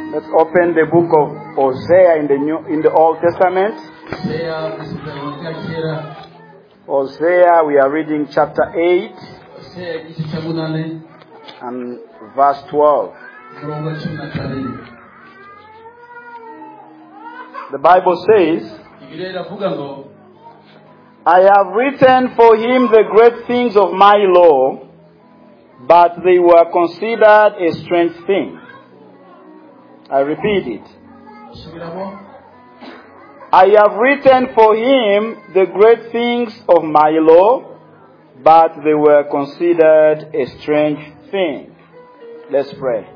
Let's open the book of Hosea in the Old Testament. Hosea, we are reading chapter 8 and verse 12. The Bible says, I have written for him the great things of my law, but they were considered a strange thing. I repeat it. I have written for him the great things of my law, but they were considered a strange thing. Let's pray.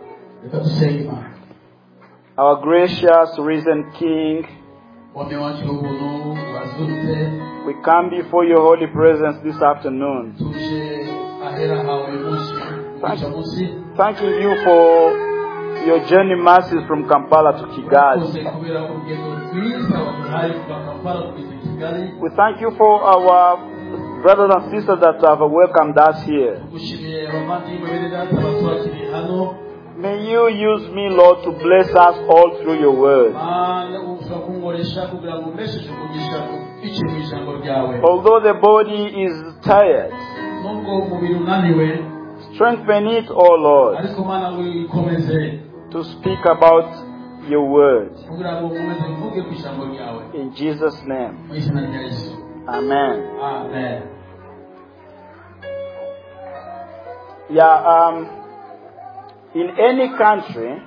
Our gracious risen King, we come before your holy presence this afternoon. Thanking you for your journey mercies from Kampala to Kigali. We thank you for our brothers and sisters that have welcomed us here. May you use me, Lord, to bless us all through your word. Although the body is tired, strengthen it, O Lord, to speak about your word. In Jesus' name. Amen. In any country,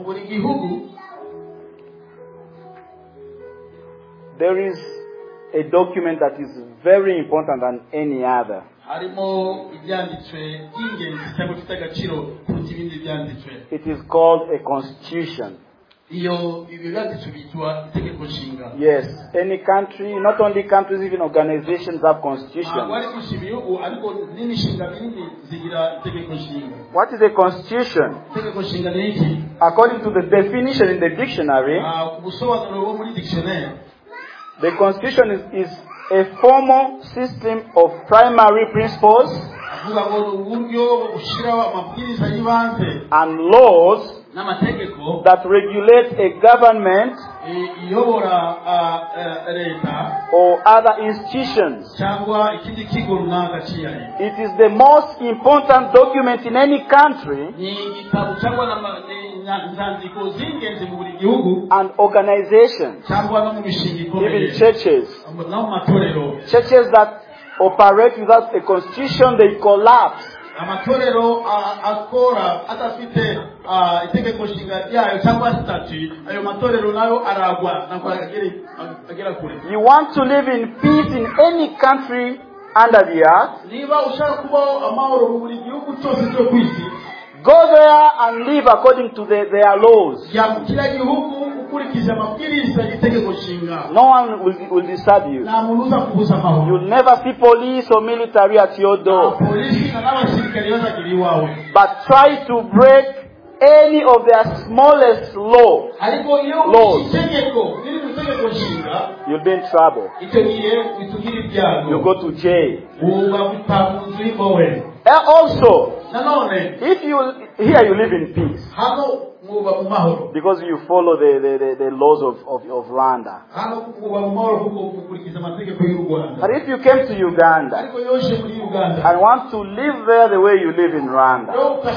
there is a document that is very important than any other. It is called a constitution. Yes, any country, not only countries, even organizations have constitutions. What is a constitution? According to the definition in the dictionary, the constitution is a formal system of primary principles and laws that regulate a government or other institutions. It is the most important document in any country and organizations, even churches. Churches that operate without a constitution, they collapse. Amatorero akora atafite itegeko nshinga yayo cyangwa statute ayo matorero nayo aragwa agera kure. You want to live in peace in any country under the earth? Niba ushaka kubaho amahoro mu buri gihugu cyose cyo kwisi, go there and live according to their laws. Yakukira gihugu ukurikije amabwiriza y'itegeko nshinga. No one will disturb you. Na munuza kubuza amahoro. You'll never see police or military at your door. Polisi na abasirikare bazagiri wawe. But try to break any of their smallest laws. You'll be in trouble. You go to jail. Also, if you live in peace, because you follow the laws of Rwanda. But if you came to Uganda and want to live there the way you live in Rwanda,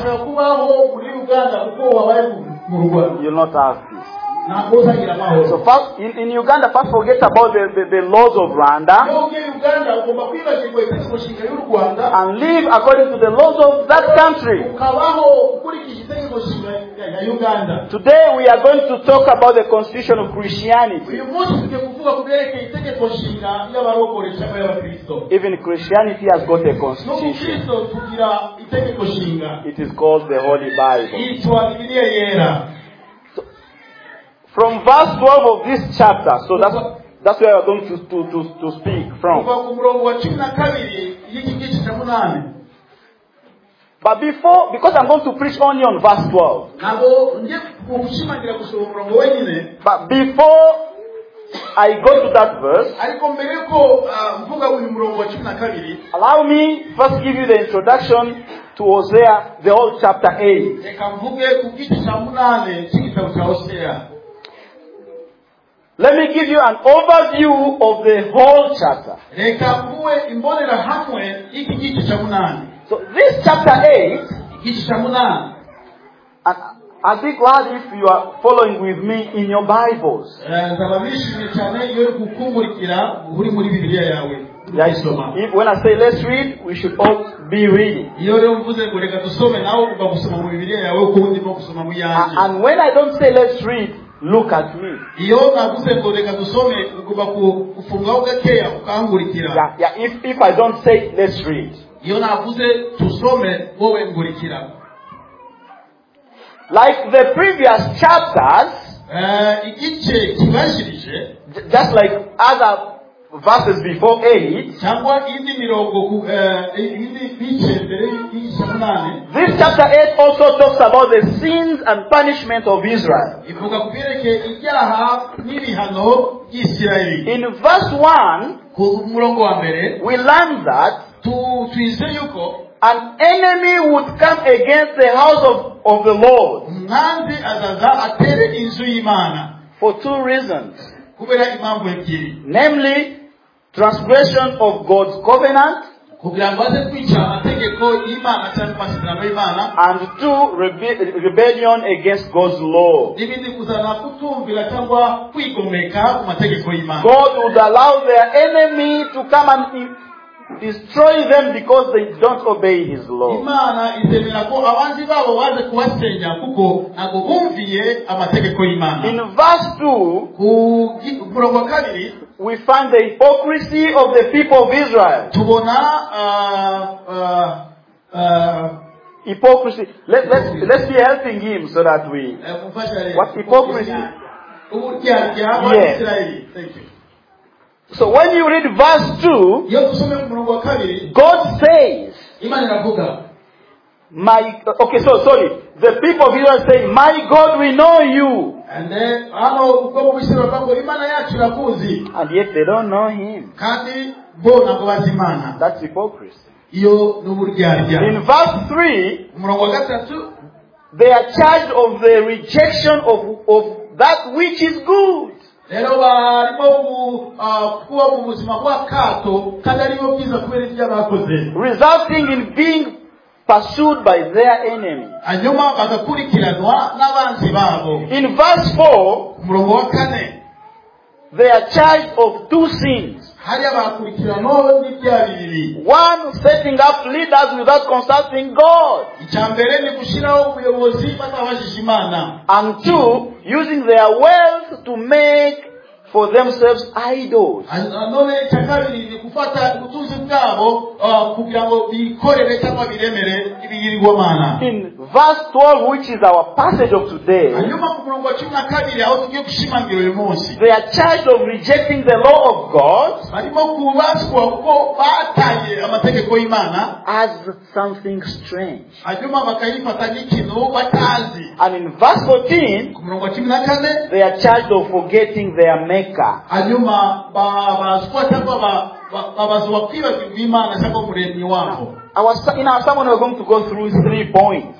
you'll not have peace. So first, in Uganda, first forget about the laws of Rwanda and live according to the laws of that country. Today we are going to talk about the constitution of Christianity. Even Christianity has got a constitution. It is called the Holy Bible. From verse 12 of this chapter, so that's where we're going to speak from. But because I'm going to preach only on verse 12. But before I go to that verse, allow me first give you the introduction to Hosea, the whole chapter 8. reka mvuge ku gice cya 8 cy'igitabo cya Hosea. Let me give you an overview of the whole chapter. Reka mvuge imbonera hamwe y'iki gice cya 8. So this chapter 8, igice cya 8, and I'll be glad if you are following with me in your Bibles. nzababishimiye cyane iyo uri gukumurikira uri muri Bibiliya yawe. When I say let's read, we should all be reading. And when I don't say let's read, look at me. If I don't say let's read. Like the previous chapters, just like other verses before 8, this chapter 8 also talks about the sins and punishment of Israel. In verse 1, we learn that an enemy would come against the house of the Lord for two reasons. Namely, transgression of God's covenant, and two, rebellion against God's law. God would allow their enemy to come and destroy them because they don't obey His law. In verse 2, we find the hypocrisy of the people of Israel. Hypocrisy. Let's be helping him so that we. What hypocrisy? Yes. Thank you. So when you read verse 2, God says, the people of Israel say, my God, we know you. And yet they don't know Him. That's hypocrisy. In verse 3, they are charged of the rejection of that which is good. Resulting in being pursued by their enemy. In verse 4, they are charged of two sins. One, setting up leaders without consulting God. And two, using their wealth to make for themselves idols. In verse 12, which is our passage of today, they are charged of rejecting the law of God as something strange. And in verse 14, they are charged of forgetting their Maker. In our sermon, we're going to go through 3 points.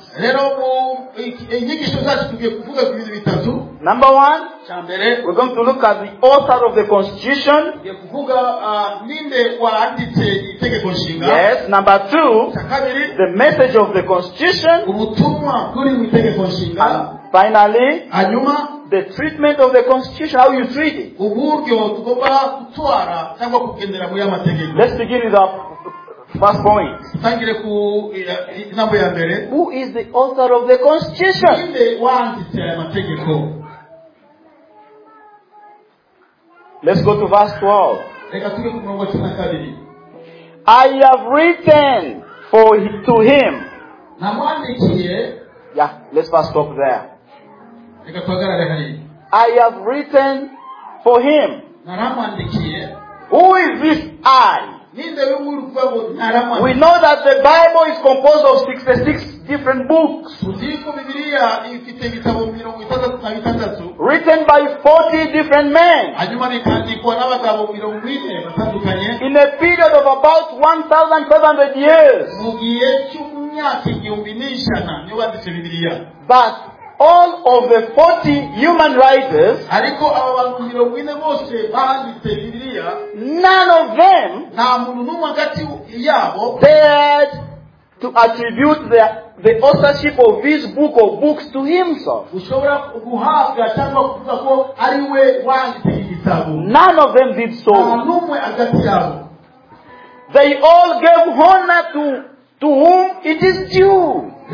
Number 1, we're going to look at the author of the Constitution. Yes. Number 2, the message of the Constitution. And finally, the treatment of the Constitution, how you treat it. Let's begin with our first point. Who is the author of the Constitution? Let's go to verse 12. I have written to him. Yeah, let's first stop there. I have written for him. Who is this I? We know that the Bible is composed of 66 different books, written by 40 different men, in a period of about 1,500 years. But all of the 40 human writers, none of them dared to attribute the authorship of this book of books to himself. None of them did so. They all gave honor to whom it is due. And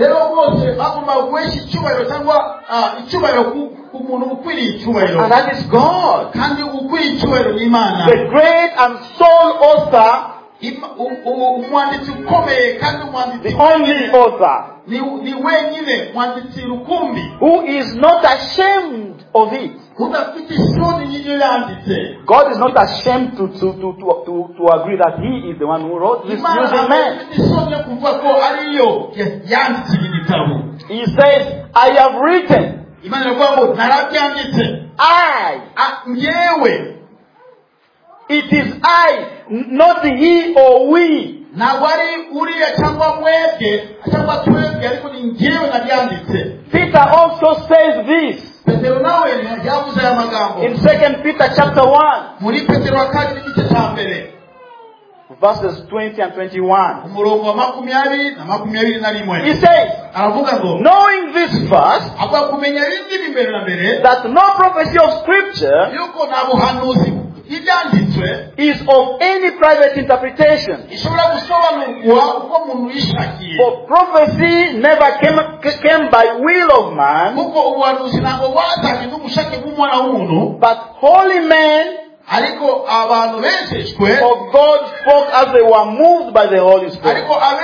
that is God. The great and sole author, the only author, who is not ashamed of it. God is not ashamed to agree that he is the one who wrote this using men. He says, I have written. It is I, not he or we. Peter also says this in 2 Peter chapter 1, verses 20 and 21. He says, knowing this first, that no prophecy of scripture is of any private interpretation. For prophecy never came by will of man, but holy men of God spoke as they were moved by the Holy Spirit.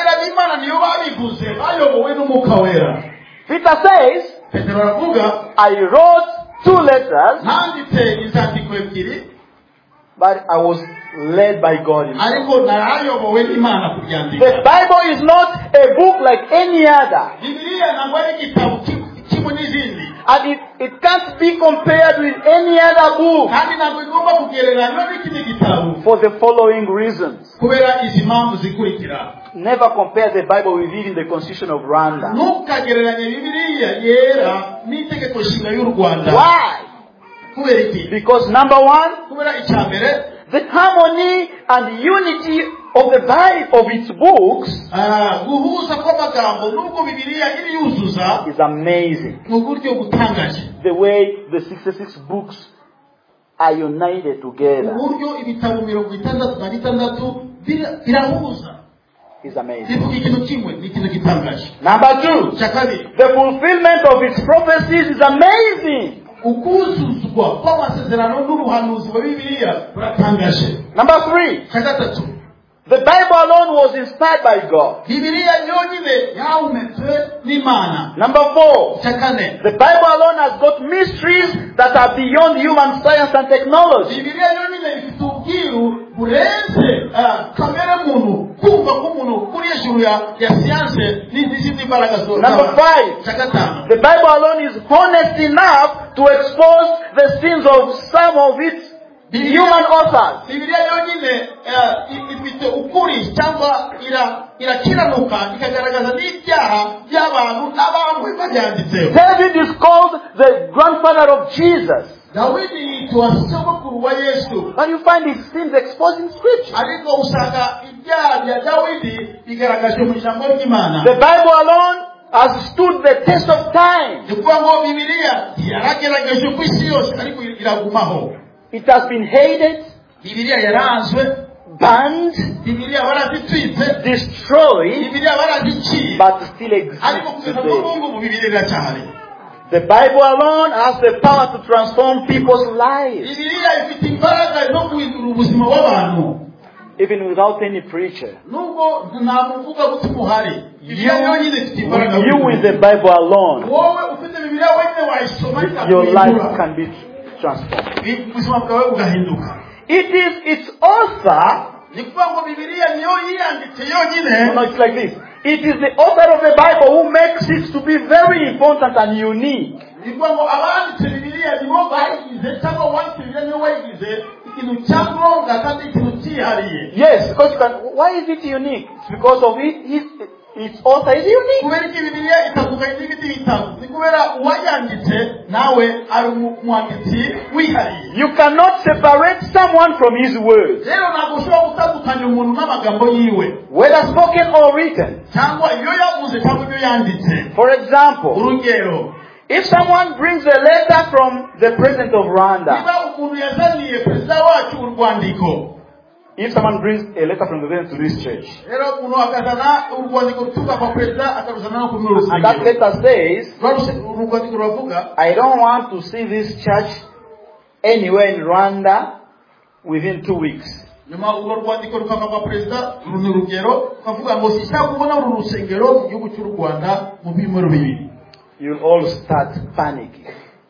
Peter says, I wrote 2 letters, but I was led by God. The Bible is not a book like any other. And it can't be compared with any other book. For the following reasons. Never compare the Bible with it in the Constitution of Rwanda. Why? Because number one, the harmony and unity of the Bible, of its books, is amazing. The way the 66 books are united together is amazing. Number 2, the fulfillment of its prophecies is amazing. Number 3, the Bible alone was inspired by God. Number 4, the Bible alone has got mysteries that are beyond human science and technology. Number 5, the Bible alone is honest enough to expose the sins of some of its human authors. David is called the grandfather of Jesus. But you find his sins exposed in Scripture. The Bible alone has stood the test of time. It has been hated, banned, destroyed, but still exists today. The Bible alone has the power to transform people's lives. Even without any preacher. You with the Bible alone, your life can be transformed. It is its author. No, it's like this. It is the author of the Bible who makes it to be very important and unique. Yes, because why is it unique? It's because of its author is unique. You cannot separate someone from his words, whether spoken or written. For example, if someone brings a letter from the president of Rwanda, if someone brings a letter from the president to this church, and that letter says, I don't want to see this church anywhere in Rwanda within 2 weeks. You will all start panicking.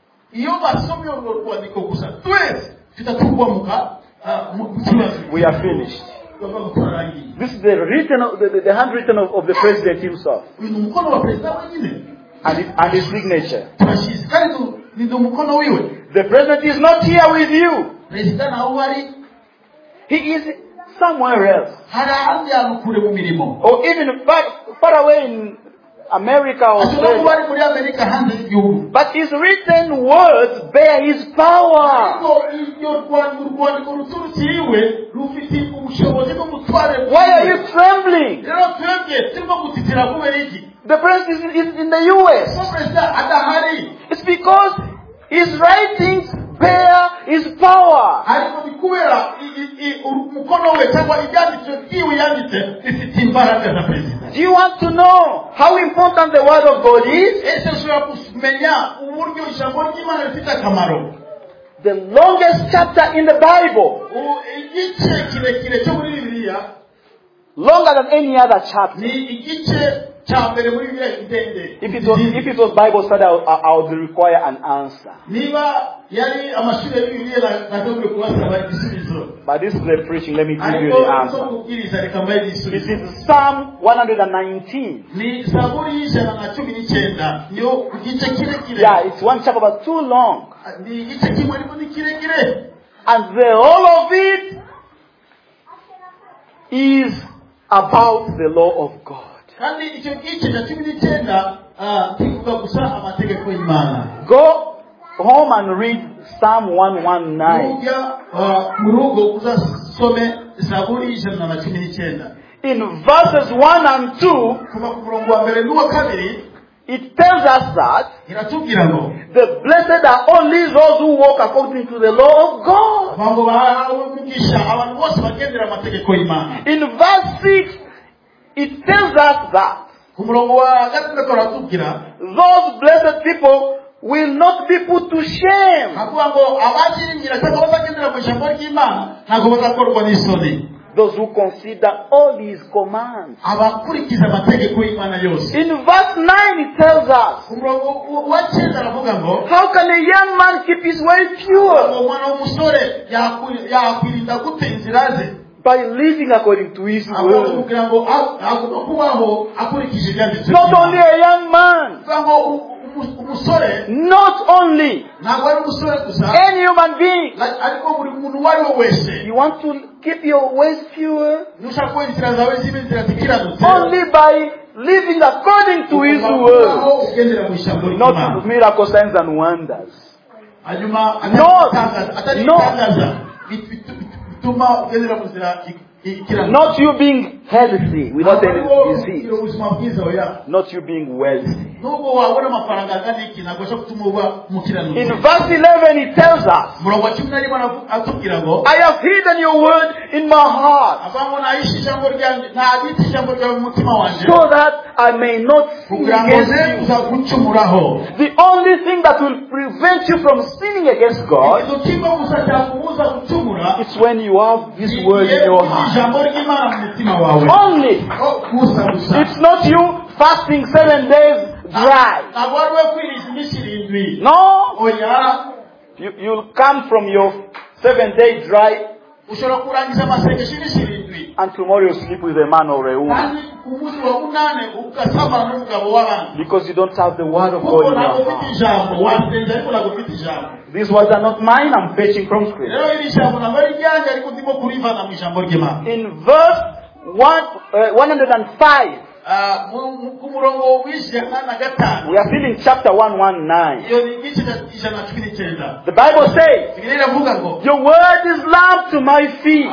We are finished. This is the handwritten of the president himself. And his signature. The president is not here with you. He is somewhere else. Or even far away in America or Australia. But his written words bear his power. Why are you trembling? The president is in the US. It's because his writings bear his power. Do you want to know how important the word of God is? The longest chapter in the Bible, longer than any other chapter. If it was Bible study, I would require an answer. But this is the preaching. Let me give you the answer. It is Psalm 119. Yeah, it's one chapter, but too long. And the whole of it is about the law of God. Go home and read Psalm 119. In verses 1 and 2, it tells us that the blessed are only those who walk according to the law of God. In verse 6, it tells us that those blessed people will not be put to shame. Those who consider all his commands. In verse 9 it tells us, how can a young man keep his way pure? By living according to his word. Not only a young man, not only any human being. You want to keep your ways pure? Only by living according to his word. Not miracle signs and wonders. Not you being healthy without any disease. Not you being wealthy. In verse 11 it tells us, I have hidden your word in my heart so that I may not sin against you. The only thing that will prevent you from sinning against God is when you have this word in your heart. Only. It's not you fasting 7 days dry. No. You'll come from your 7-day dry and tomorrow you sleep with a man or a woman. Because you don't have the word of God in your heart. These words are not mine, I'm fetching from Scripture. In verse 105, We are still in chapter 119. The Bible says, your word is lamp to my feet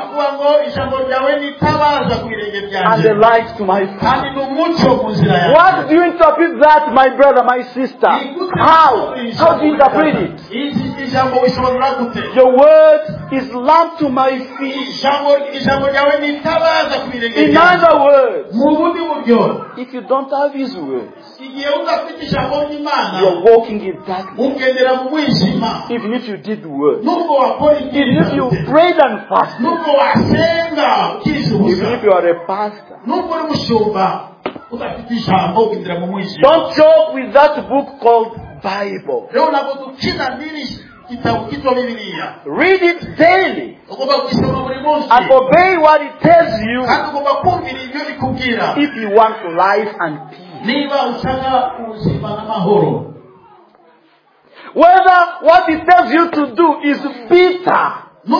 and the light to my path. What do you interpret that, my brother, my sister? How? How do you interpret it? Your word is lamp to my feet. In other words, if you don't have His words, you're walking in darkness. Even if you did the word, even if you prayed and fasted, even if you are a pastor, don't joke with that book called Bible. Read it daily and obey what it tells you if you want life and peace. Whether what it tells you to do is bitter,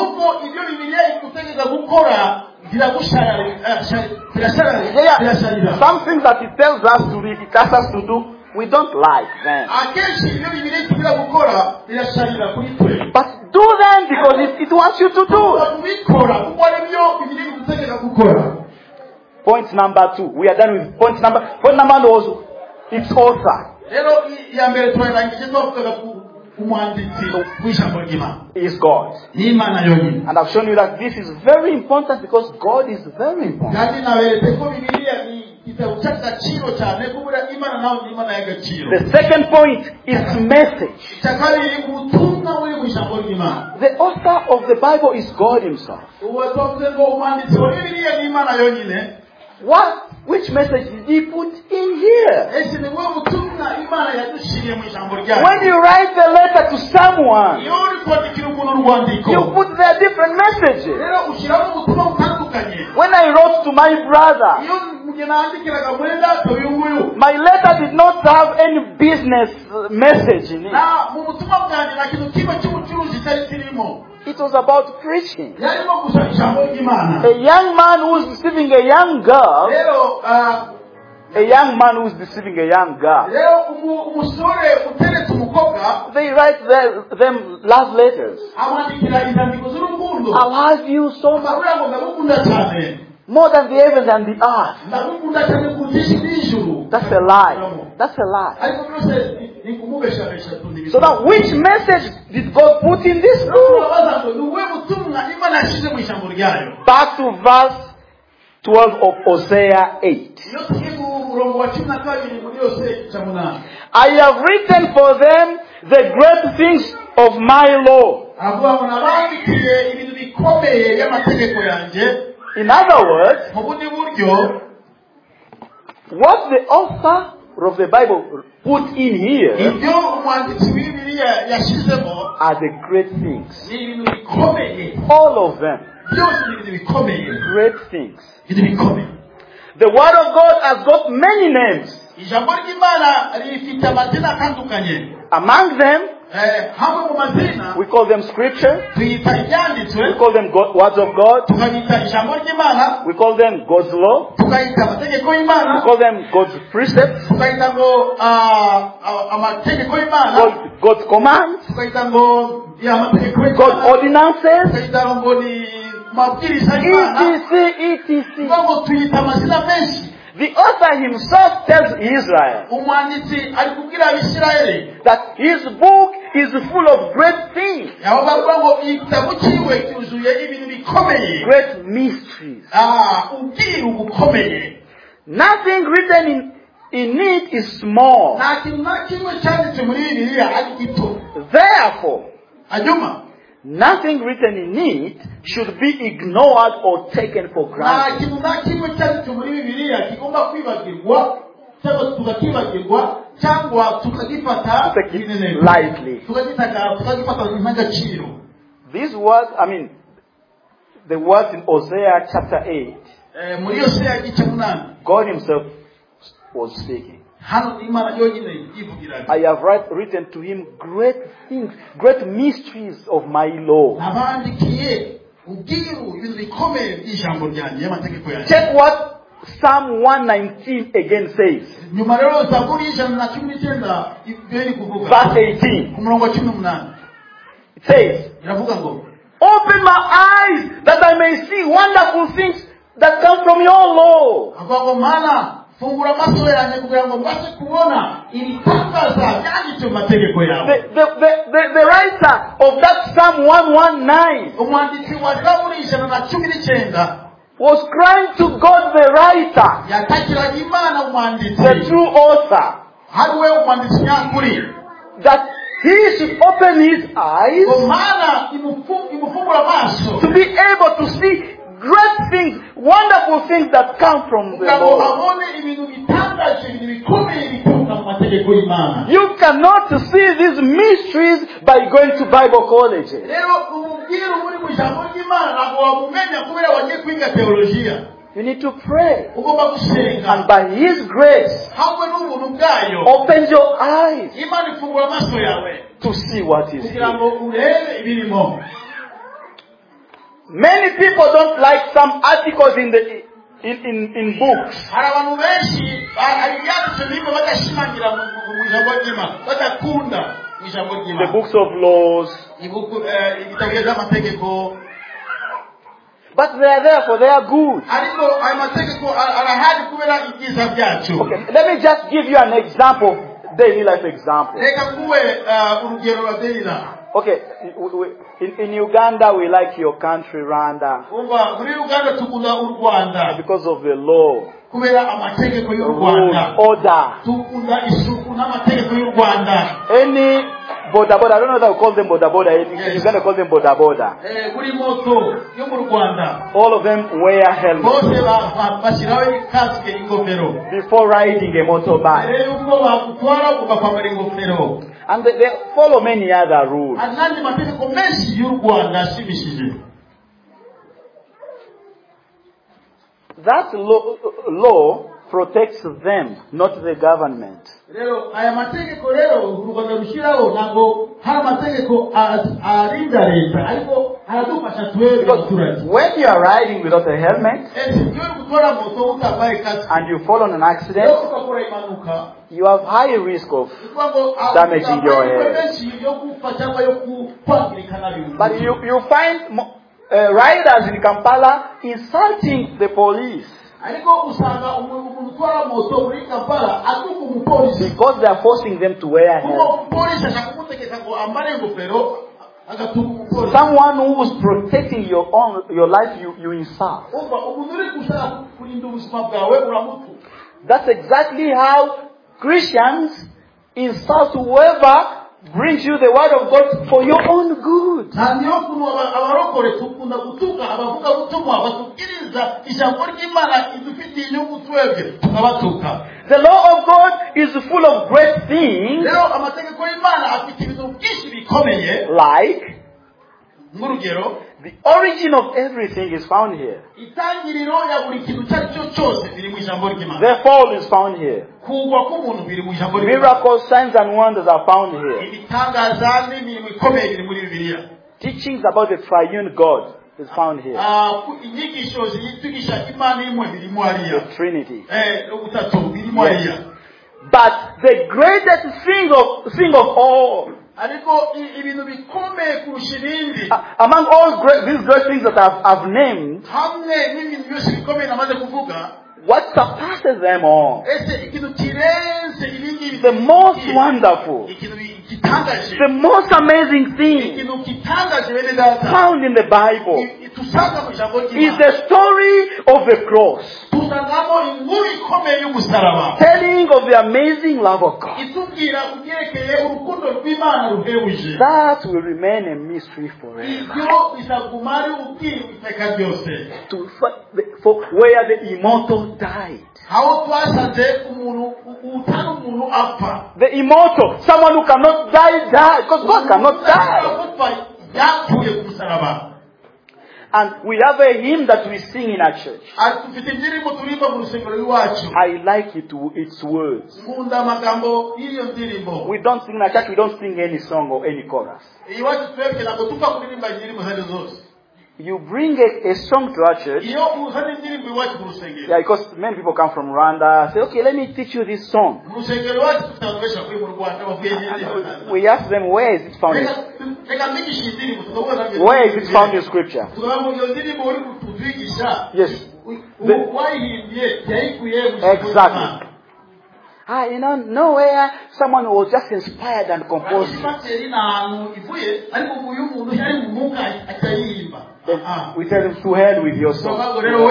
some things that it tells us to read, it asks us to do, we don't like them. But do them because it wants you to do. Point number 2. We are done with point number 1 was its author. Is God. And I've shown you that this is very important because God is very important. The second point is message. The author of the Bible is God Himself. Which message did He put in here? When you write a letter to someone, you put their different messages. When I wrote to my brother, my letter did not have any business message in it. It was about preaching. A young man who is deceiving a young girl. A young man who is deceiving a young girl. They write them love letters. I'll have you so much. More than the heavens and the earth. That's a lie. That's a lie. So now, which message did God put in this book? Back to verse 12 of Hosea 8. I have written for them the great things of my law. In other words, what the author of the Bible put in here are the great things. All of them. Great things. The Word of God has got many names. Among them, we call them scripture. We call them words of God. We call them God's law. We call them God's precepts. God's commands. God's ordinances. etc. The author himself tells Israel that his book is full of great things, great mysteries. Nothing written in it is small. Therefore, nothing written in it should be ignored or taken for granted. Lightly. These words, the words in Hosea chapter 8, God Himself was speaking. I have written to him great things, great mysteries of my law. Check what Psalm 119 again says, verse 18, it says, open my eyes that I may see wonderful things that come from your law. The writer of that Psalm 119 was crying to God the writer, the true author, that he should open his eyes to be able to see great things, wonderful things that come from the Lord. You cannot see these mysteries by going to Bible colleges. You need to pray. And by His grace, open your eyes to see what is here. Many people don't like some articles in books. The books of laws. But they are there for their good. Okay, let me just give you an example, daily life example. Okay, in Uganda we like your country, Rwanda, because of the law, rule, order. Any boda boda, I don't know if I call them boda boda. You're going to call them boda boda. All of them wear helmets before riding a motorbike. And they follow many other rules. That law protects them, not the government. Because when you are riding without a helmet and you fall on an accident, you have high risk of damaging your head. But you find riders in Kampala insulting the police because they are forcing them to wear helmets. Someone who is protecting your life, you insult. That's exactly how Christians insult whoever brings you the word of God for your own good. The law of God is full of great things, like the origin of everything is found here. The fall is found here. Miracles, signs and wonders are found here. Teachings about the triune God is found here. The Trinity. Yes. But the greatest thing of all, among all these great things that I've named, what surpasses them all, the most wonderful, the most amazing thing found in the Bible is the story of the cross, telling of the amazing love of God. That will remain a mystery forever. For where the immortal died. The immortal, someone who cannot die, because God cannot die. And we have a hymn that we sing in our church. I like its words. We don't sing in our church, we don't sing any song or any chorus. you bring a song to our church. Yeah, because many people come from Rwanda. Say, okay, let me teach you this song. We ask them, where is it found? Where is it found in Scripture? Yes. Exactly. Nowhere someone was just inspired and composed. We tell them to hell with your song.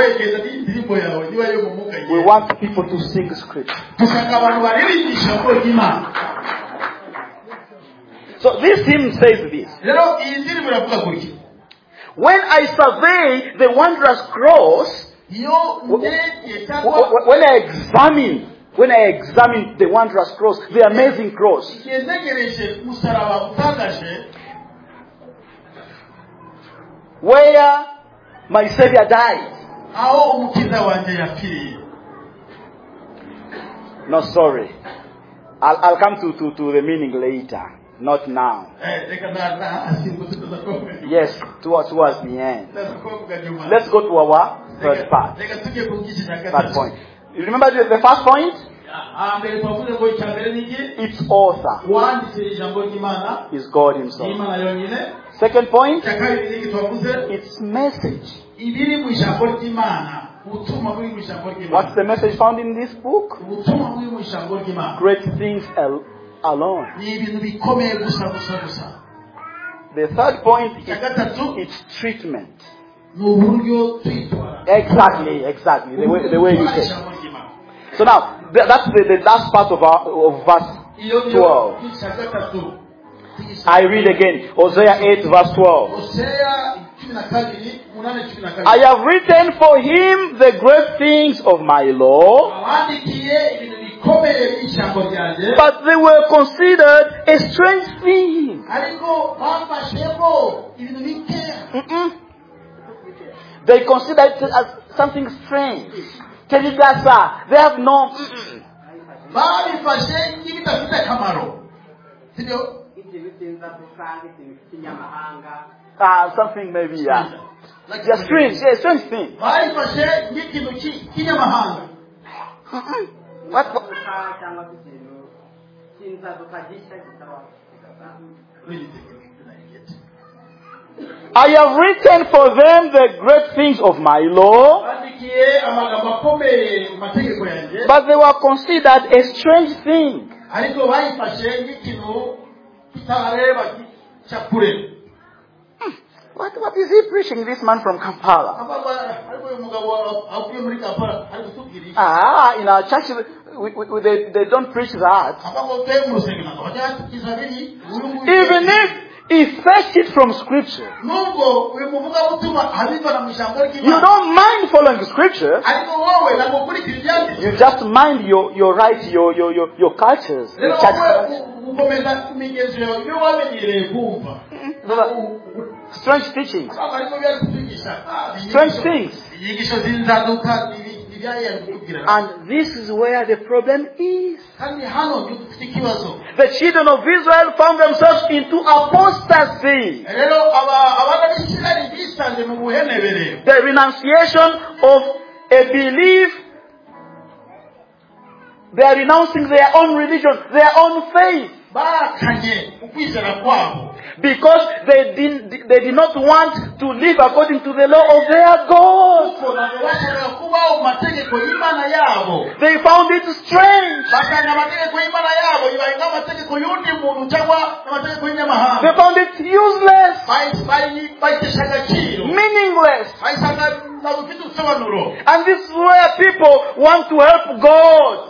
We want people to sing Scripture. So this hymn says this. When I survey the wondrous cross, when I examine the wondrous cross, the amazing cross, where my Savior died. No, sorry. I'll come to the meaning later. Not now. Yes, towards the end. Let's go to our third part. Third point. You remember the first point? Its author is God Himself. Second point, its message. What's the message found in this book? Great things alone. The third point is its treatment. Exactly. The way you say. So now, that's the last part of verse 12. I read again. Hosea 8 verse 12. I have written for him the great things of my law, but they were considered a strange thing. They consider it as something strange. They have no. Something maybe, yeah. Strange thing. What? I have written for them the great things of my law, but they were considered a strange thing. What is he preaching, this man from Kampala? In our church, they don't preach that. Even if he fetched it from Scripture, you don't mind following Scripture. You just mind your rights, your cultures, your church strange teachings. Strange things. And this is where the problem is. The children of Israel found themselves into apostasy. The renunciation of a belief. They are renouncing their own religion, their own faith. Because they did not want to live according to the law of their God. They found it strange. They found it useless, meaningless. And this is where people want to help God.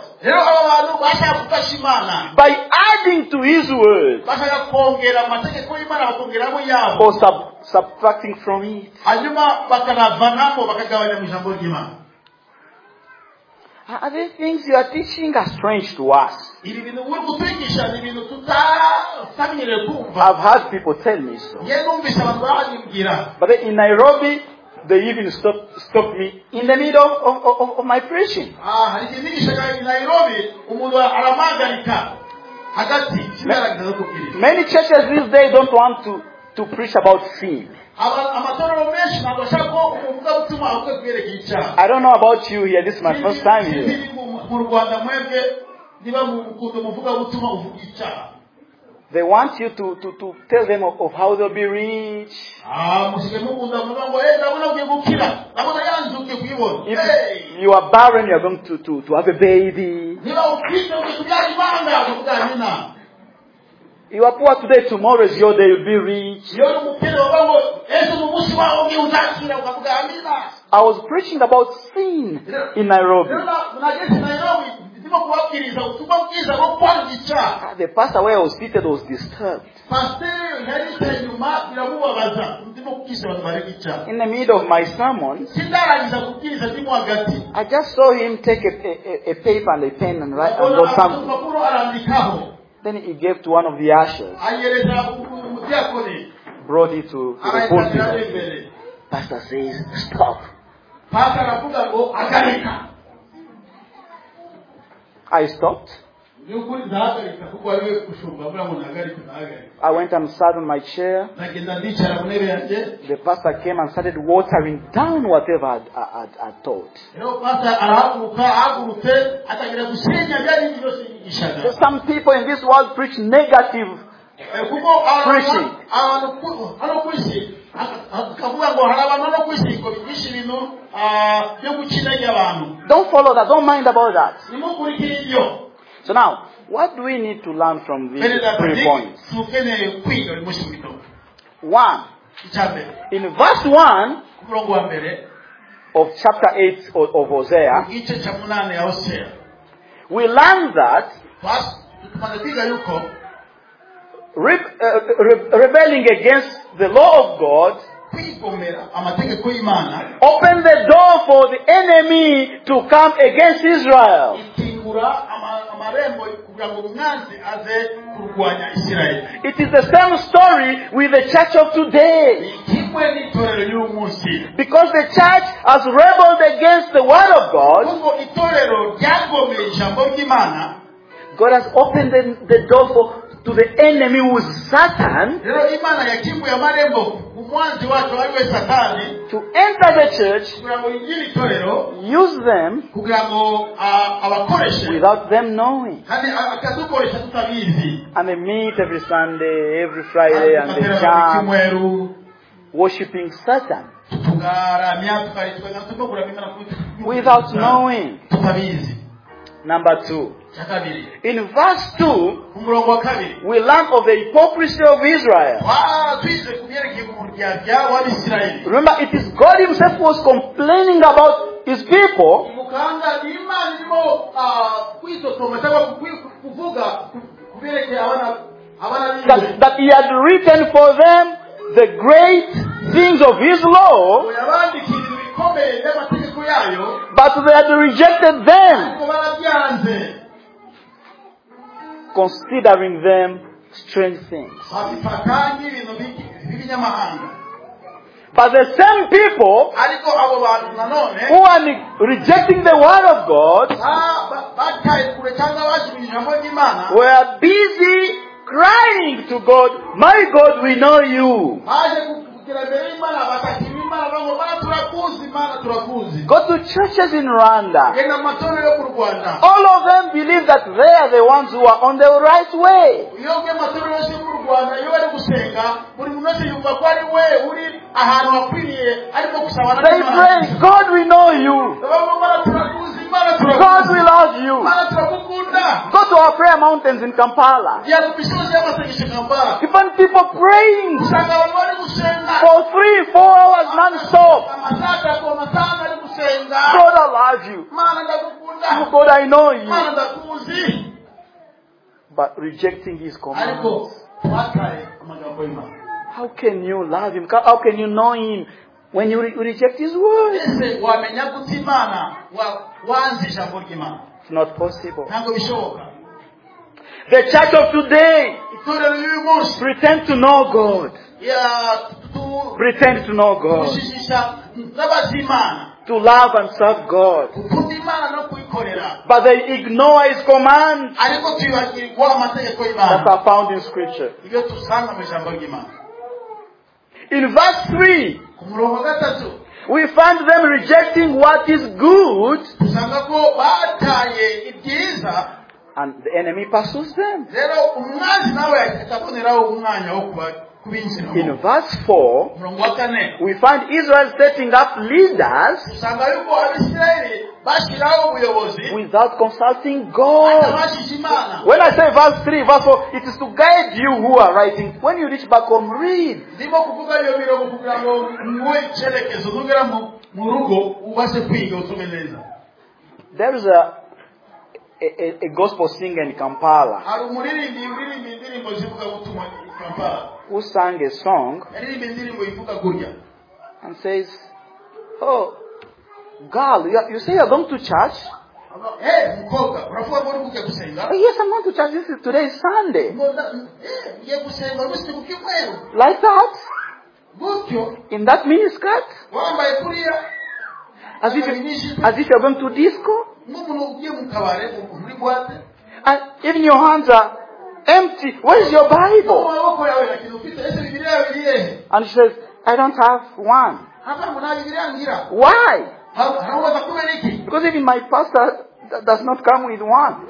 By adding to His word or subtracting from it. Are there things you are teaching are strange to us? I've had people tell me so. But in Nairobi, they even stopped me in the middle of my preaching. Many churches these days don't want to preach about sin. I don't know about you here. This is my first time here. They want you to tell them of how they'll be rich. If you are barren, you are going to have a baby. You are poor today, tomorrow is your day, you'll be rich. I was preaching about sin in Nairobi. The pastor where I was seated was disturbed. In the middle of my sermon, I just saw him take a paper and a pen and write and wrote something. Then he gave to one of the ushers. Brought it to the pulpit. Pastor says, stop. I stopped. I went and sat on my chair. The pastor came and started watering down whatever I taught. Some people in this world preach negative preaching. Don't follow that. Don't mind about that. So now, what do we need to learn from these 3 points? 1. In verse 1 of chapter 8 of Hosea, we learn that rebelling against the law of God open the door for the enemy to come against Israel. It is the same story with the church of today. Because the church has rebelled against the word of God, God has opened the door to the enemy who is Satan to enter the church, use them without them knowing. And they meet every Sunday, every Friday, and they jam, worshipping Satan without knowing. Number 2. In verse 2, we learn of the hypocrisy of Israel. Remember, it is God himself who was complaining about his people that he had written for them the great things of his law, but they had rejected them, considering them strange things. But the same people who are rejecting the word of God were busy crying to God, "My God, we know you." Go to churches in Rwanda. All of them believe that they are the ones who are on the right way. They pray, "God, we know you. God, we love you." Go to our prayer mountains in Kampala. Even people praying for 3-4 hours non-stop. God, I love you. God, I know you. But rejecting his commands. How can you love him? How can you know him when you reject his word? It's not possible. The church of today pretend to know God. Pretend to know God. To love and serve God. But they ignore his commands that are found in Scripture. In verse 3, we find them rejecting what is good, and the enemy pursues them. In verse 4, we find Israel setting up leaders without consulting God. When I say verse 3, verse 4, it is to guide you who are writing. When you reach back home, read. There is a gospel singer in Kampala who sang a song and says, "Oh, girl, you say you're going to church?" "Oh, yes, I'm going to church. Today is Sunday." Like that? In that miniskirt? As if you're going to disco? And even your hands are empty. Where's your Bible? And she says, "I don't have one." Why? Because even my pastor does not come with one.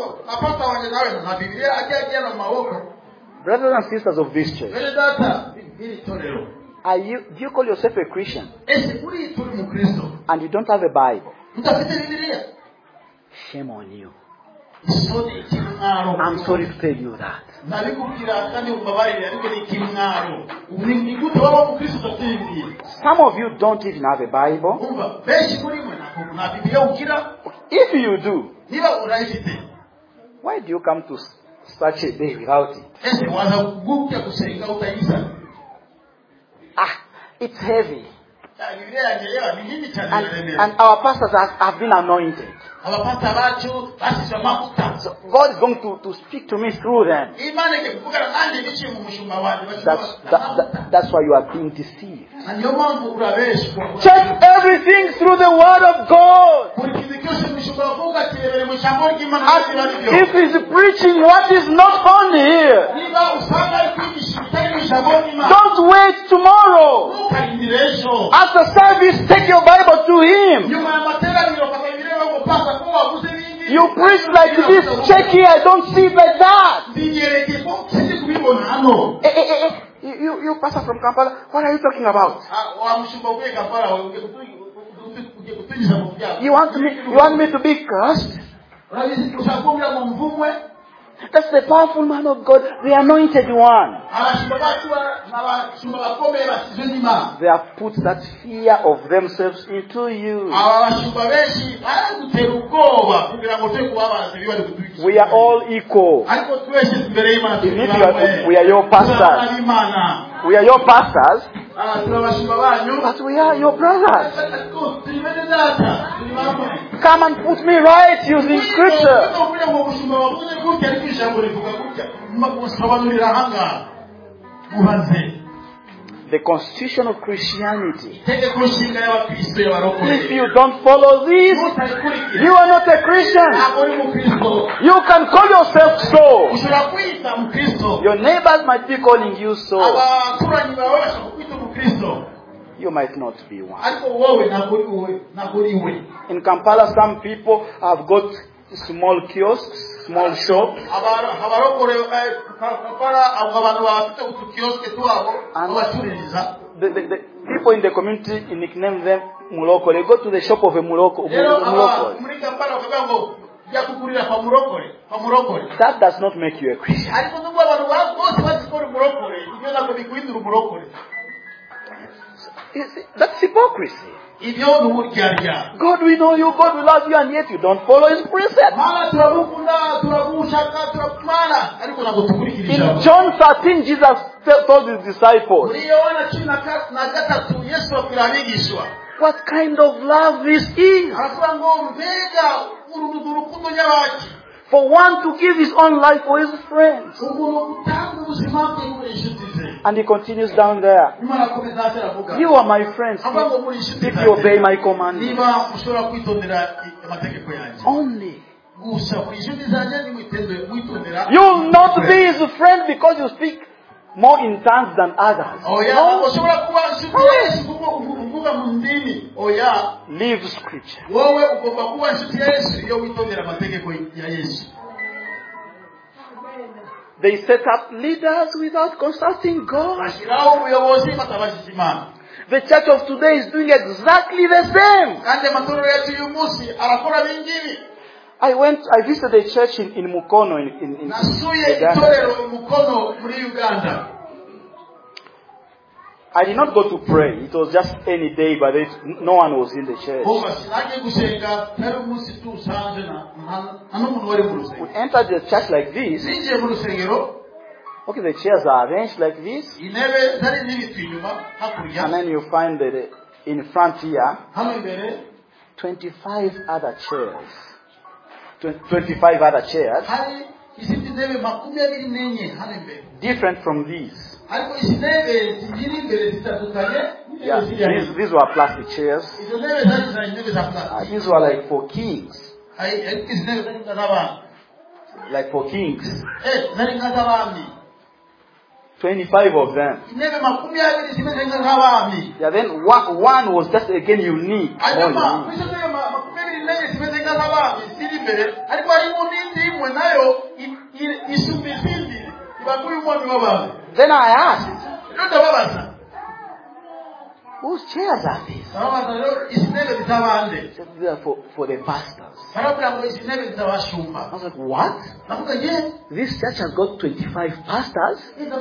Brothers and sisters of this church, do you call yourself a Christian and you don't have a Bible? Shame on you. I'm sorry to tell you that. Some of you don't even have a Bible. If you do, why do you come to such a day without it? It's heavy. And our pastors have been anointed. So God is going to speak to me through them. That's why you are being deceived. Check everything through the Word of God. And if He's preaching what is not found here, don't wait tomorrow. After service, take your Bible to Him. You preach like this, check here, I don't see it like that. You pastor from Kampala, what are you talking about? You want me to be cursed? That's the powerful man of God, the anointed one. They have put that fear of themselves into you. We are all equal. We are your pastors. We are your pastors. But we are your brothers. Come and put me right using scripture. The constitution of Christianity. If you don't follow this, you are not a Christian. You can call yourself so. Your neighbors might be calling you so. You might not be one. In Kampala, some people have got small kiosks, small shops. And the people in the community nickname them Muloko. They go to the shop of a Muloko. That does not make you a Christian. That's hypocrisy. God will know you, God will love you, and yet you don't follow His precepts. In John 13, Jesus told His disciples, what kind of love this is? For one to give his own life for his friends. And he continues down there. You are my friends if you obey my commandments. Only. You'll not be his friend because you speak more in tongues than others. Live scripture. They set up leaders without consulting God. The church of today is doing exactly the same. I visited a church in Mukono in Uganda. I did not go to pray. It was just any day, but no one was in the church. We entered the church like this. Okay, the chairs are arranged like this. And then you find that in front here, 25 other chairs. 25 other chairs. Different from these. Yeah, these were plastic chairs. These were like for kings. Like for kings. 25 of them. Yeah, then one was just again unique. Then I asked, whose chairs are these? They are for the pastors. I was like, what? This church has got 25 pastors?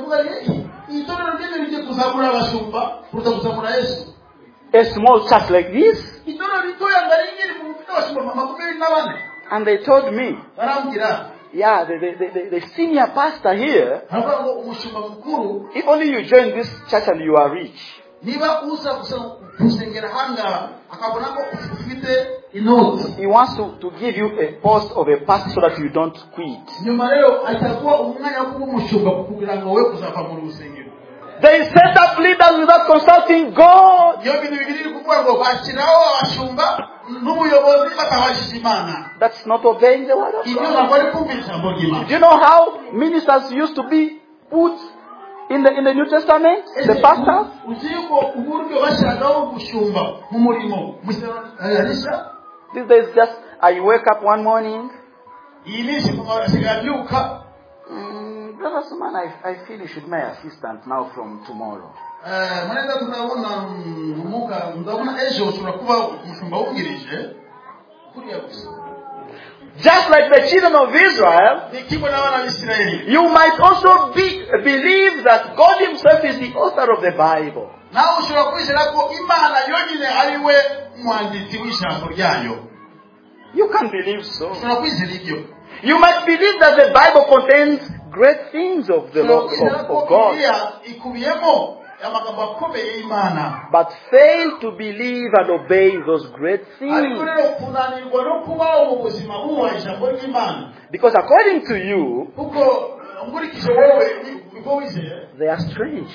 A small church like this? And they told me, yeah, the senior pastor here, if only you join this church and you are rich. He wants to give you a post of a pastor so that you don't quit. They set up leaders without consulting God. That's not obeying the word of God. Do you know how ministers used to be put in the New Testament? The pastors? These days just, I wake up one morning. Brother Suman, I feel you should be my assistant now from tomorrow. Just like the children of Israel, you might also believe that God himself is the author of the Bible. You can believe so. You might believe that the Bible contains great things of the Lord of God, but fail to believe and obey those great things. Because according to you, they are strange.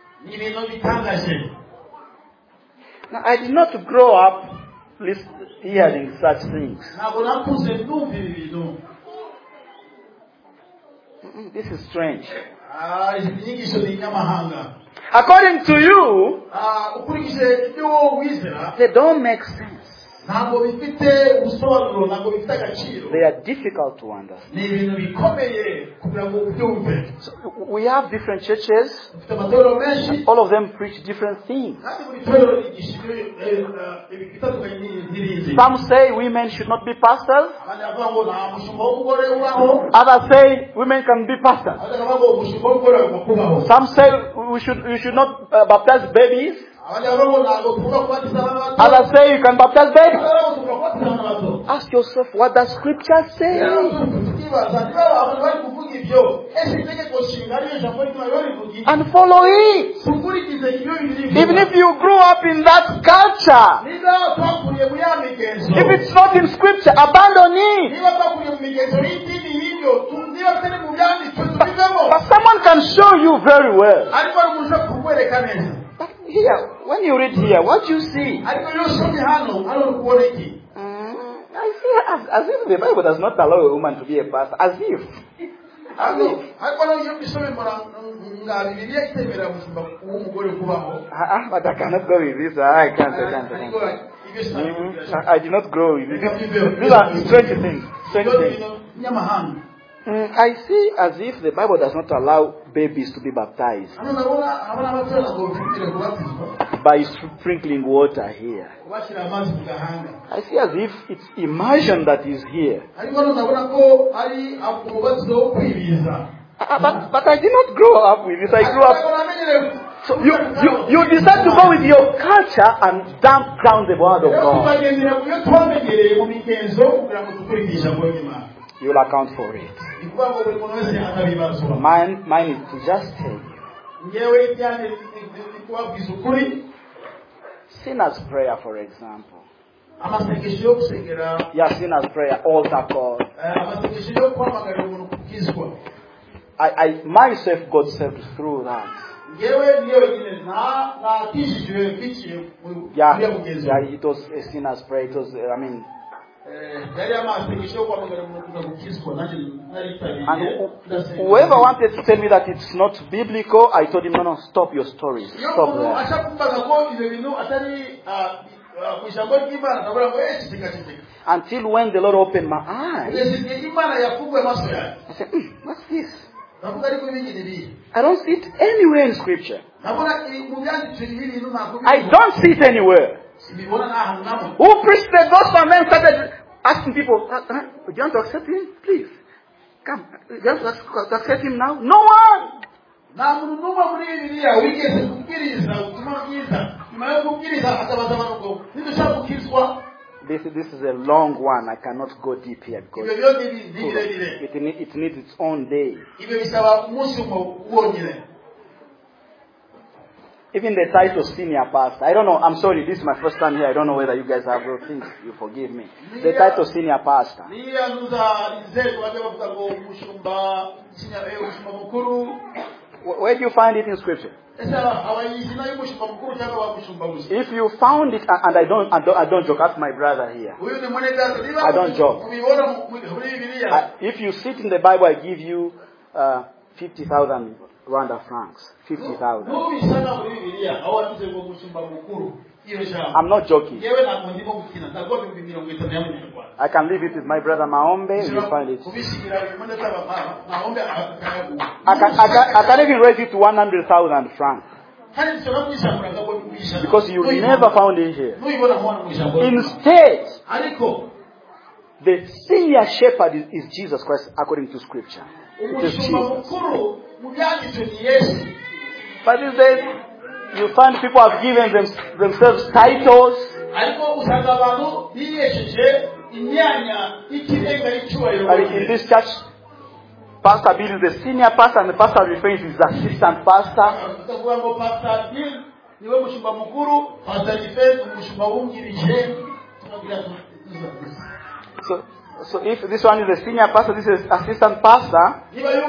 Now, I did not grow up hearing such things. This is strange. According to you, they don't make sense. They are difficult to understand. So we have different churches. All of them preach different things. Some say women should not be pastors. Others say women can be pastors. Some say we should not baptize babies. Others say you can baptize babies. Ask yourself, what does Scripture say? And follow it. Even if you grew up in that culture, if it's not in Scripture, abandon it. But someone can show you very well. But here, when you read here, what do you see? I see as if the Bible does not allow a woman to be a pastor. As if. But I cannot go with this. I can't. I did not grow with this. These are strange things. I see as if the Bible does not allow babies to be baptized by sprinkling water here. I see as if it's immersion that is here. But I did not grow up with this. I grew up. So you decide to go with your culture and dump down the word of God. You will account for it. Mine is to just tell you. Sinner's prayer, for example. Yeah, sinner's prayer, altar call. I myself got saved through that. Yeah, it was a sinner's prayer. It was, and whoever wanted to tell me that it's not biblical, I told him, no, stop your stories. Stop there. Until when the Lord opened my eyes, I said, what's this? I don't see it anywhere in Scripture. I don't see it anywhere. Who preached the gospel and then started asking people, do you want to accept him? Please. Come. Do you want to accept him now? No one. This is a long one. I cannot go deep here because it needs its own day. Even the title senior pastor. I don't know. I'm sorry. This is my first time here. I don't know whether you guys have those things. You forgive me. The title senior pastor. Where do you find it in Scripture? If you found it, and I don't joke. Ask my brother here. I don't joke. If you sit in the Bible, I give you 50,000 Rwanda francs. 50,000. I'm not joking. I can leave it with my brother Maombe. You find it. I can even raise it to 100,000 francs. Because you never found it here. Instead, the senior shepherd is Jesus Christ according to Scripture. It is Jesus. But these days, you find people have given themselves titles. In this church, Pastor Bill is the senior pastor and the pastor referring is the assistant pastor. So if this one is the senior pastor, this is assistant pastor,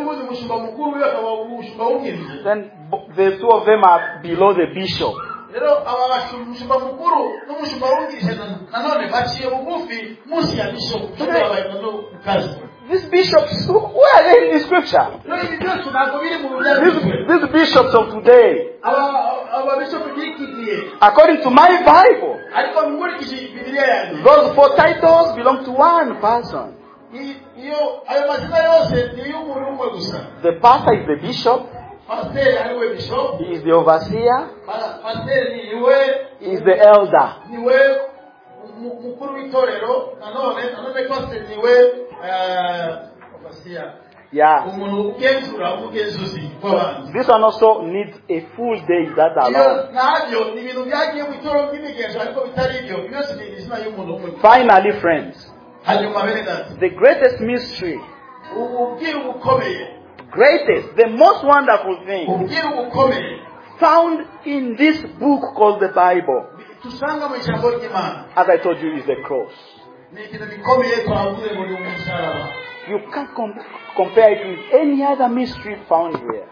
then the two of them are below the bishop. These bishops, who are they in the Scripture? These bishops of today, according to my Bible, those 4 titles belong to one person. The pastor is the bishop. He is the overseer. He is the elder. Yeah. This one also needs a full day that alone. Finally, friends, the greatest mystery, the most wonderful thing found in this book called the Bible, as I told you, is the cross. You can't compare it with any other mystery found here.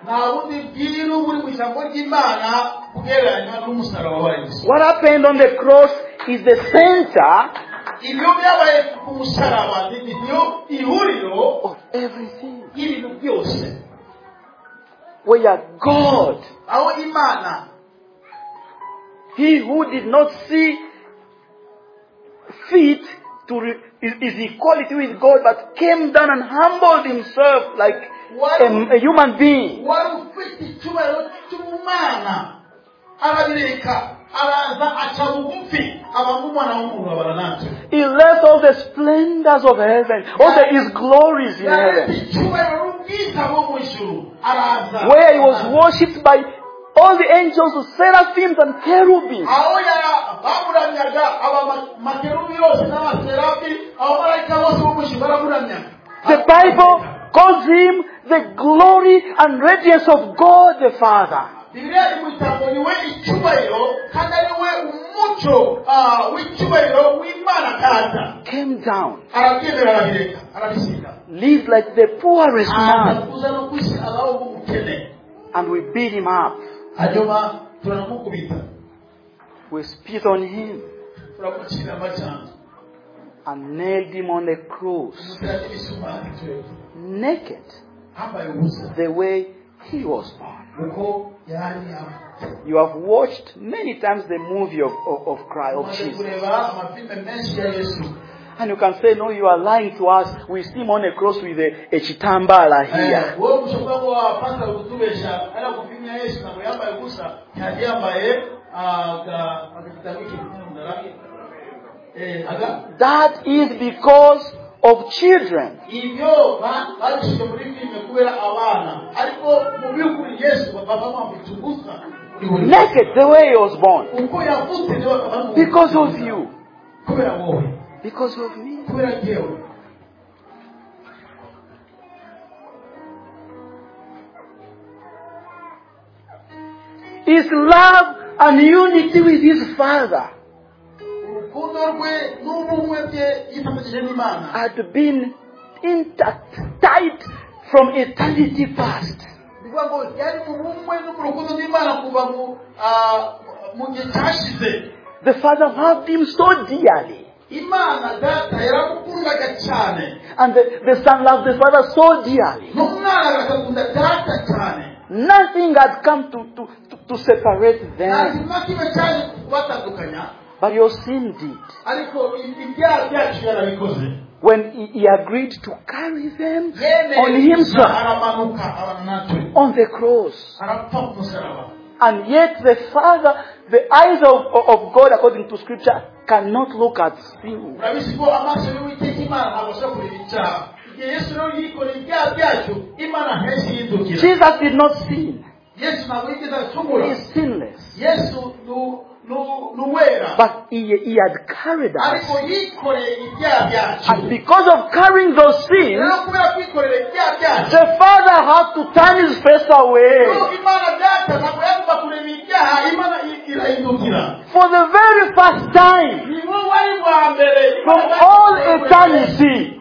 What happened on the cross is the center of everything. Where God, He who did not see fit to his equality with God, but came down and humbled himself like a human being. He left all the splendors of heaven, all his glories in heaven, where he was worshipped by all the angels, the seraphims and cherubims. The Bible calls him the glory and radiance of God the Father. Came down, lived like the poorest man, and we beat him up. We spit on him and nailed him on the cross, naked, the way he was born. You have watched many times the movie of Christ, of Jesus. And you can say, no, you are lying to us. We see him on a cross with a chitambala here. That is because of children. Naked the way he was born. Because of you. Because of me. His love and unity with his Father had been intact, tight from eternity past. The Father loved him so dearly. And the Son loved the Father so dearly. Nothing had come to separate them. But your sin did. When he agreed to carry them on himself on the cross. And yet the Father, the eyes of God according to Scripture cannot look at sin. Jesus did not sin. He is sinless. But he had carried us. And because of carrying those sins, the Father had to turn his face away. For the very first time, from all eternity,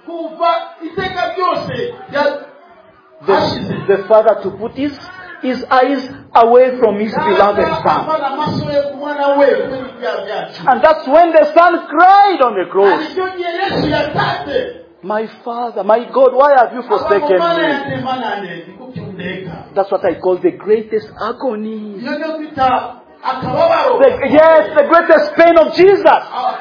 the Father to put his eyes away from his beloved Son. And that's when the Son cried on the cross, my Father, my God, why have you forsaken me? That's what I call the greatest agony. The greatest pain of Jesus.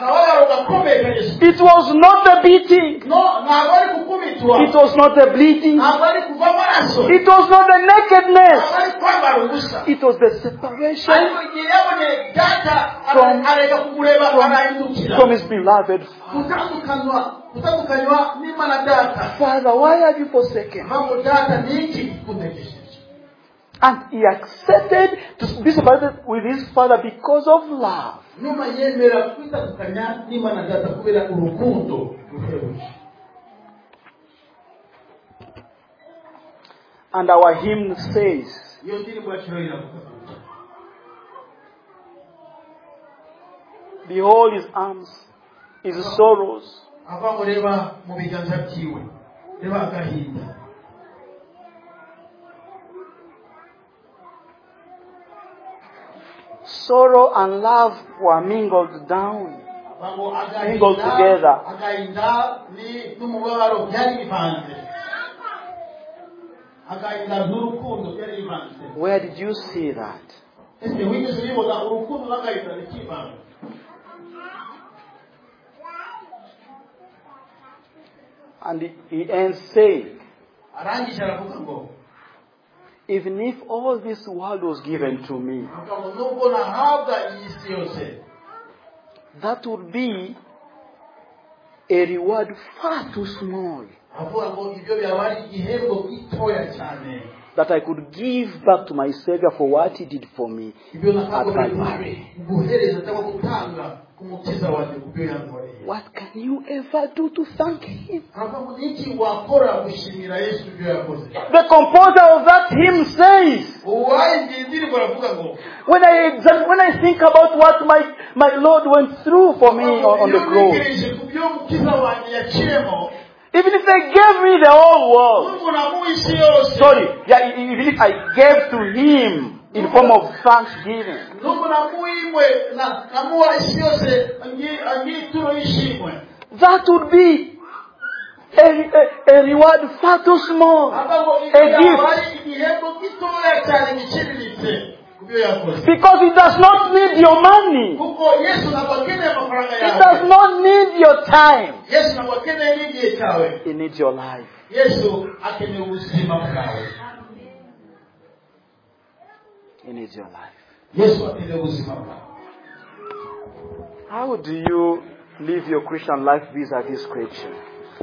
It was not the beating. It was not the bleeding. It was not the nakedness. It was the separation from his beloved Father. Father, why have you forsaken? And he accepted to be separated with his Father because of love. And our hymn says, behold his arms, his sorrows. Sorrow and love were mingled together. Where did you see that? And he ends saying, even if all this world was given to me, that would be a reward far too small that I could give back to my Savior for what He did for me at Calvary. What can you ever do to thank Him? The composer of that hymn says, when I think about what my Lord went through for me on the cross, even if they gave me the whole world, even if I gave to Him in form of thanksgiving, that would be a reward far too small, a gift. Because it does not need your money. It does not need your time. It needs your life. It needs your life. How do you live your Christian life vis-a-vis Scripture?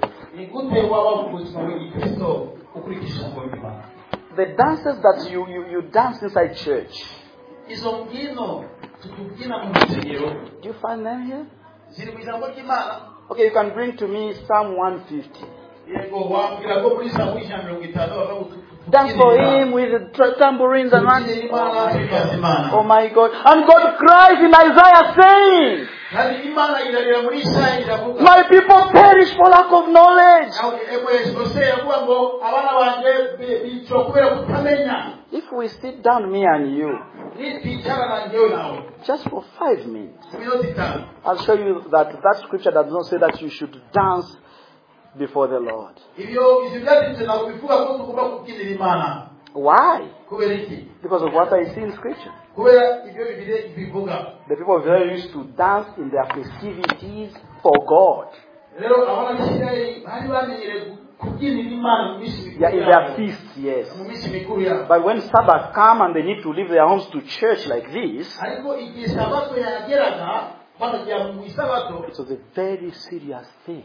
The dances that you dance inside church, do you find them here? Okay, you can bring to me Psalm 150. Dance for Him with tambourines and oh my God. And God cries in Isaiah saying, my people perish for lack of knowledge. If we sit down, me and you, just for 5 minutes, I'll show you that scripture does not say that you should dance before the Lord. Why? Because of what I see in Scripture. The people of Israel used to dance in their festivities for God. Yeah, in their feasts, yes. But when Sabbath come and they need to leave their homes to church like this, it was a very serious thing.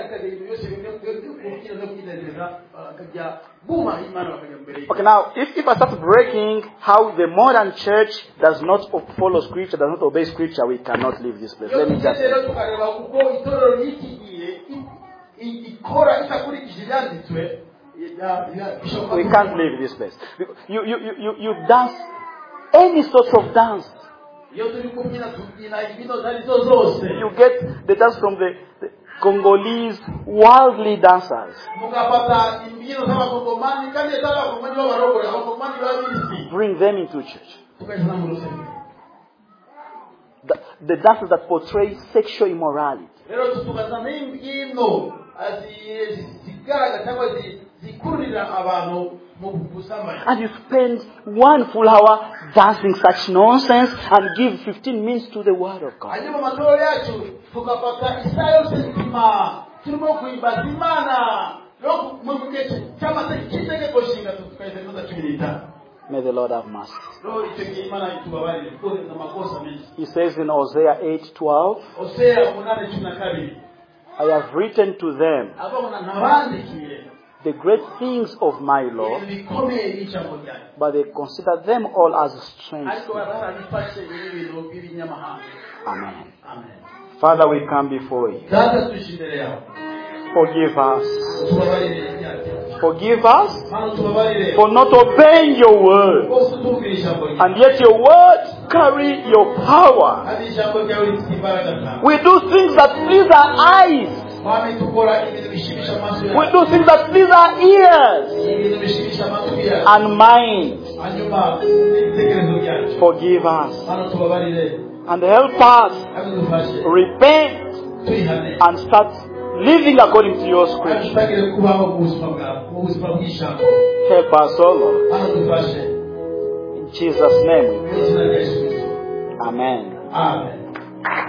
Okay, now, if I start breaking how the modern church does not follow Scripture, does not obey Scripture, we cannot leave this place. Let me just say. We can't leave this place. You dance any sort of dance. You get the dance from the Congolese worldly dancers. Bring them into church. The dances that portray sexual immorality. And you spend 1 full hour dancing such nonsense and give 15 minutes to the Word of God. May the Lord have mercy. He says in Hosea 8:12, I have written to them the great things of my law, but they consider them all as strange. Amen. Father, we come before you. Forgive us. Forgive us for not obeying your word. And yet your words carry your power. We do things that please our eyes. We do things that please our ears and minds. Forgive us. And help us repent and start living according to your scripture. Help us, O Lord. In Jesus' name. Amen. Amen.